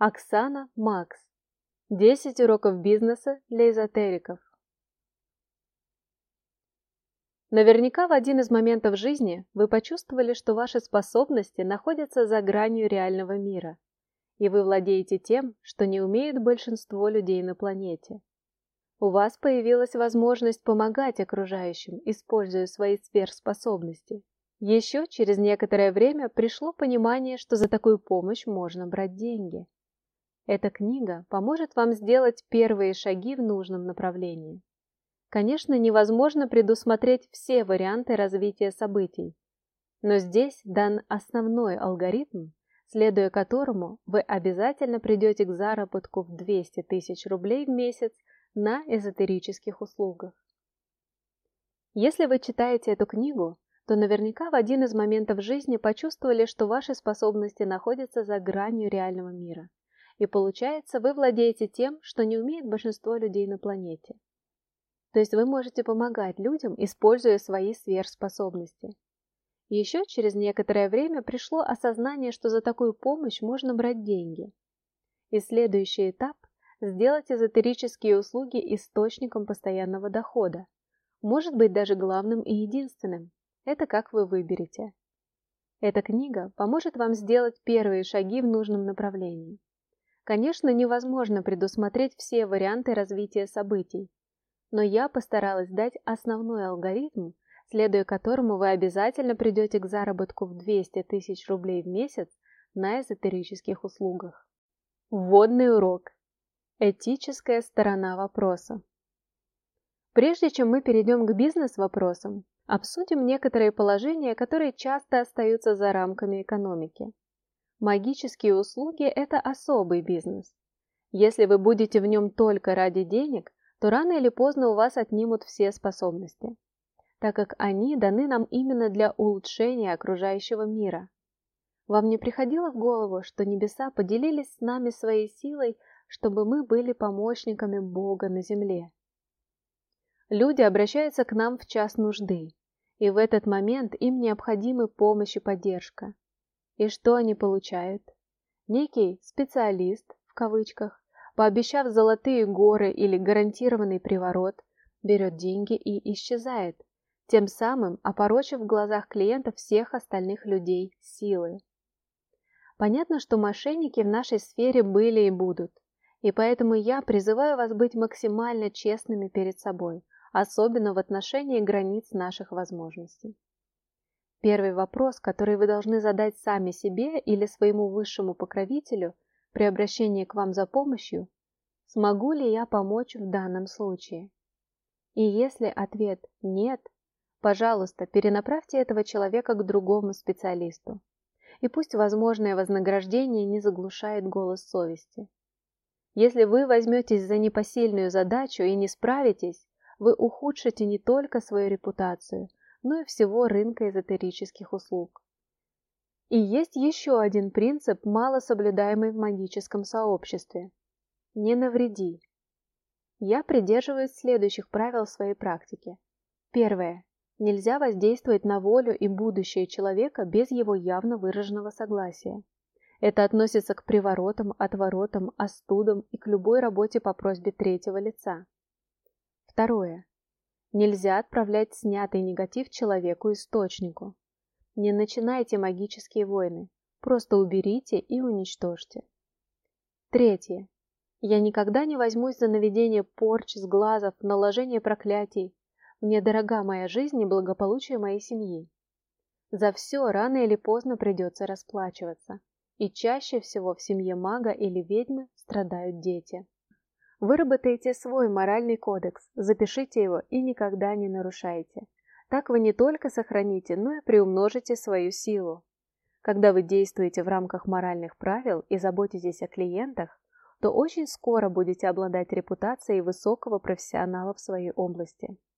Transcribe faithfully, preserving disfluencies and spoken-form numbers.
Оксана Макс. десять уроков бизнеса для эзотериков. Наверняка в один из моментов жизни вы почувствовали, что ваши способности находятся за гранью реального мира, и вы владеете тем, что не умеет большинство людей на планете. У вас появилась возможность помогать окружающим, используя свои сверхспособности. Еще через некоторое время пришло понимание, что за такую помощь можно брать деньги. Эта книга поможет вам сделать первые шаги в нужном направлении. Конечно, невозможно предусмотреть все варианты развития событий, но здесь дан основной алгоритм, следуя которому вы обязательно придете к заработку в двести тысяч рублей в месяц на эзотерических услугах. Если вы читаете эту книгу, то наверняка в один из моментов жизни почувствовали, что ваши способности находятся за гранью реального мира. И получается, вы владеете тем, что не умеет большинство людей на планете. То есть вы можете помогать людям, используя свои сверхспособности. Еще через некоторое время пришло осознание, что за такую помощь можно брать деньги. И следующий этап – сделать эзотерические услуги источником постоянного дохода. Может быть даже главным и единственным. Это как вы выберете. Эта книга поможет вам сделать первые шаги в нужном направлении. Конечно, невозможно предусмотреть все варианты развития событий, но я постаралась дать основной алгоритм, следуя которому вы обязательно придете к заработку в двести тысяч рублей в месяц на эзотерических услугах. Вводный урок. Этическая сторона вопроса. Прежде чем мы перейдем к бизнес-вопросам, обсудим некоторые положения, которые часто остаются за рамками экономики. Магические услуги – это особый бизнес. Если вы будете в нем только ради денег, то рано или поздно у вас отнимут все способности, так как они даны нам именно для улучшения окружающего мира. Вам не приходило в голову, что небеса поделились с нами своей силой, чтобы мы были помощниками Бога на земле? Люди обращаются к нам в час нужды, и в этот момент им необходимы помощь и поддержка. И что они получают? Некий «специалист», в кавычках, пообещав золотые горы или гарантированный приворот, берет деньги и исчезает, тем самым опорочив в глазах клиентов всех остальных людей силы. Понятно, что мошенники в нашей сфере были и будут, и поэтому я призываю вас быть максимально честными перед собой, особенно в отношении границ наших возможностей. Первый вопрос, который вы должны задать сами себе или своему высшему покровителю при обращении к вам за помощью: смогу ли я помочь в данном случае? И если ответ «нет», пожалуйста, перенаправьте этого человека к другому специалисту. И пусть возможное вознаграждение не заглушает голос совести. Если вы возьметесь за непосильную задачу и не справитесь, вы ухудшите не только свою репутацию, но и всего рынка эзотерических услуг. И есть еще один принцип, мало соблюдаемый в магическом сообществе. Не навреди. Я придерживаюсь следующих правил в своей практике. Первое. Нельзя воздействовать на волю и будущее человека без его явно выраженного согласия. Это относится к приворотам, отворотам, остудам и к любой работе по просьбе третьего лица. Второе. Нельзя отправлять снятый негатив человеку-источнику. Не начинайте магические войны, просто уберите и уничтожьте. Третье. Я никогда не возьмусь за наведение порч, сглазов, наложение проклятий. Мне дорога моя жизнь и благополучие моей семьи. За все рано или поздно придется расплачиваться, и чаще всего в семье мага или ведьмы страдают дети. Выработайте свой моральный кодекс, запишите его и никогда не нарушайте. Так вы не только сохраните, но и приумножите свою силу. Когда вы действуете в рамках моральных правил и заботитесь о клиентах, то очень скоро будете обладать репутацией высокого профессионала в своей области.